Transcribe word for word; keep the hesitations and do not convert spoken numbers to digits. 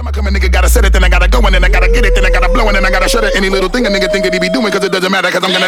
time I come a nigga gotta set it, then I gotta go and then I gotta get it, then I gotta blow and then I gotta shut it. Any little thing a nigga think that he be doing, cause it doesn't matter, cause I'm gonna